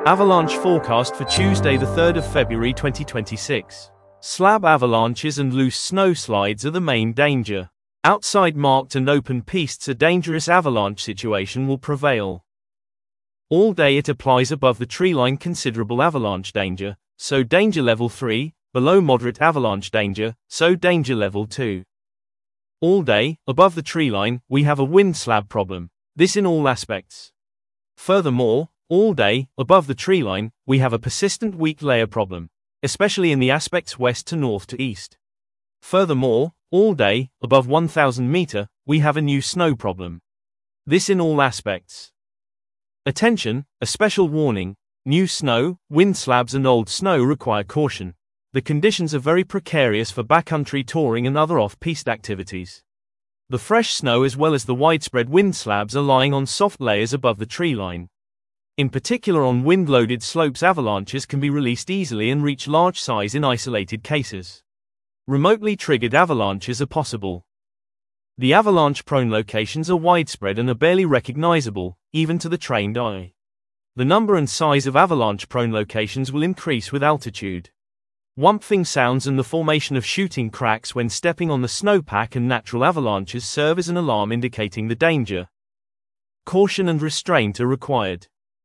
Avalanche forecast for Tuesday the 3rd of February 2026. Slab avalanches and loose snow slides are the main danger. Outside marked and open pistes, a dangerous avalanche situation will prevail. All day it applies above the treeline considerable avalanche danger, so danger level 3, below moderate avalanche danger, so danger level 2. All day, above the treeline, we have a wind slab problem, this in all aspects. Furthermore, all day, above the treeline, we have a persistent weak layer problem, especially in the aspects west to north to east. Furthermore, all day, above 1000 meter, we have a new snow problem. This in all aspects. Attention, a special warning, new snow, wind slabs and old snow require caution. The conditions are very precarious for backcountry touring and other off-piste activities. The fresh snow as well as the widespread wind slabs are lying on soft layers above the treeline. In particular on wind-loaded slopes, avalanches can be released easily and reach large size in isolated cases. Remotely triggered avalanches are possible. The avalanche-prone locations are widespread and are barely recognizable, even to the trained eye. The number and size of avalanche-prone locations will increase with altitude. Whumping sounds and the formation of shooting cracks when stepping on the snowpack and natural avalanches serve as an alarm indicating the danger. Caution and restraint are required.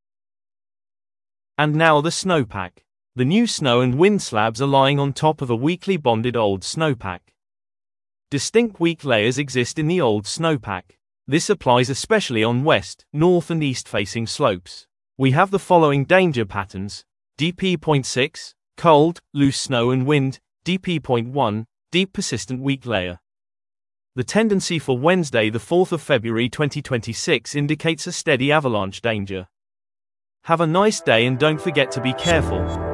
And now the snowpack. The new snow and wind slabs are lying on top of a weakly bonded old snowpack. Distinct weak layers exist in the old snowpack. This applies especially on west, north and east facing slopes. We have the following danger patterns: DP.6, cold, loose snow and wind, DP.1, deep persistent weak layer. The tendency for Wednesday the 4th of February 2026 indicates a steady avalanche danger. Have a nice day and don't forget to be careful.